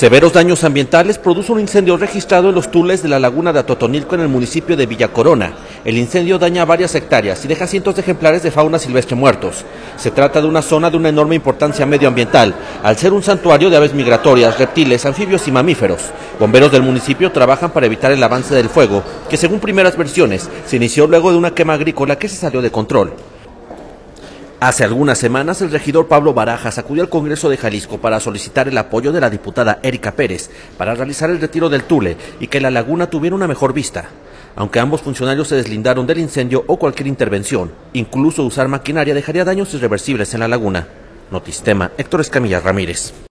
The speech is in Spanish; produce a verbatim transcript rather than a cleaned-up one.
Severos daños ambientales produce un incendio registrado en los tules de la laguna de Atotonilco en el municipio de Villa Corona. El incendio daña varias hectáreas y deja cientos de ejemplares de fauna silvestre muertos. Se trata de una zona de una enorme importancia medioambiental, al ser un santuario de aves migratorias, reptiles, anfibios y mamíferos. Bomberos del municipio trabajan para evitar el avance del fuego, que según primeras versiones, se inició luego de una quema agrícola que se salió de control. Hace algunas semanas, el regidor Pablo Barajas acudió al Congreso de Jalisco para solicitar el apoyo de la diputada Erika Pérez para realizar el retiro del tule y que la laguna tuviera una mejor vista. Aunque ambos funcionarios se deslindaron del incendio o cualquier intervención, incluso usar maquinaria dejaría daños irreversibles en la laguna. Notistema, Héctor Escamilla Ramírez.